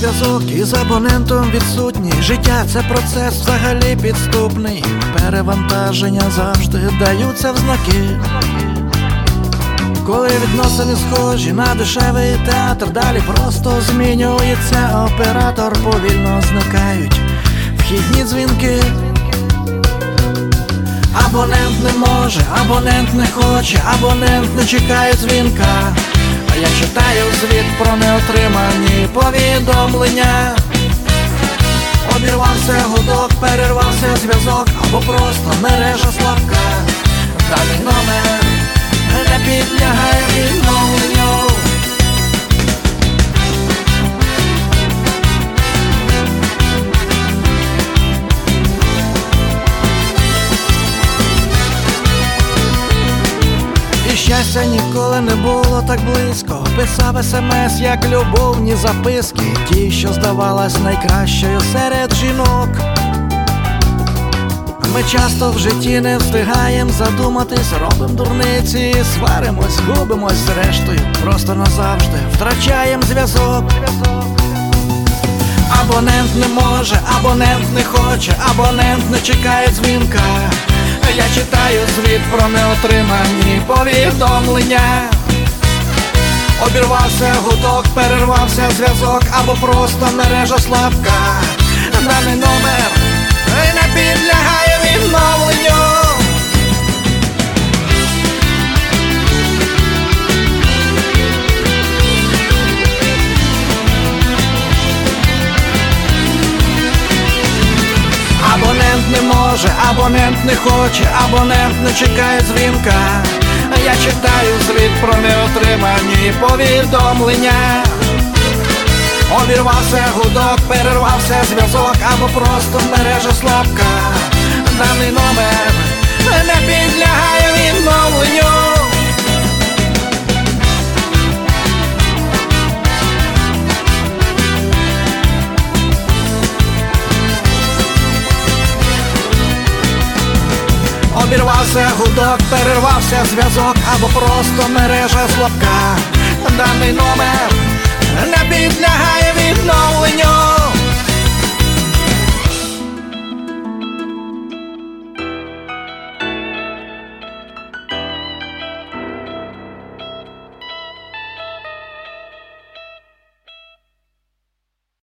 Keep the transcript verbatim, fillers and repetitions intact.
зв'язок із абонентом відсутній. Життя – це процес взагалі підступний. Перевантаження завжди даються в знаки. Коли відносини схожі на дешевий театр, далі просто змінюється оператор. Повільно зникають вхідні дзвінки. Абонент не може, абонент не хоче, абонент не чекає дзвінка. А я читаю звіт про неотримані повідомлення. Обірвався гудок, перервався зв'язок, або просто мережа слабка. Даний номер не підлягає відновленню. І щастя ніколи не було так близько. Писав смс, як любовні записки, ті, що здавалась найкращою серед жінок. Ми часто в житті не встигаєм задуматись, робим дурниці, сваримось, губимось зрештою, просто назавжди втрачаєм зв'язок. Абонент не може, абонент не хоче, абонент не чекає дзвінка. Я читаю звіт про неотримані повідомлення. Обірвався гудок, перервався зв'язок, або просто мережа слабка. Даний номер не підлягає відновленню. Абонент не може, абонент не хоче, абонент не чекає дзвінка. Я читаю звіт про неотримані повідомлення. Обірвався гудок, перервався зв'язок, або просто мережа слабка. Даний номер не підлягає відновленню. Обірвався гудок, перервався зв'язок, або просто мережа слабка.